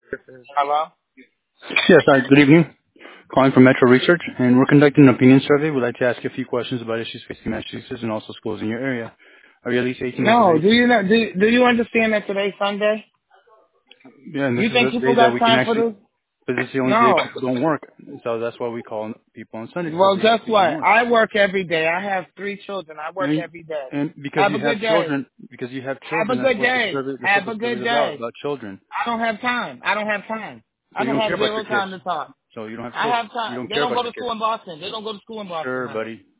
Hello? Yes, hi, good evening. Calling from Metro Research, and we're conducting an opinion survey. We'd like to ask you a few questions about issues facing Massachusetts and also schools in your area. Are you at least 18 years of No, age? do you not, do you understand that today's Sunday? Yeah, and this You is think the people day that got we can time for actually, this? because it's the only day No. people don't work. So that's why we call people on Sundays, because Well, guess people don't what? work. I work every day. I have 3 children. I work And, every day. and because Have you a have good day. children, Have a that's good what day. that's what Have the a survey good is day. about children. I don't have time. I don't have time. So I you don't don't care have about zero your kids. time to talk. So you don't have I kids. have You time. don't They care don't about go your to kids. school in Boston. They don't go to school in Boston, Sure, honey. buddy.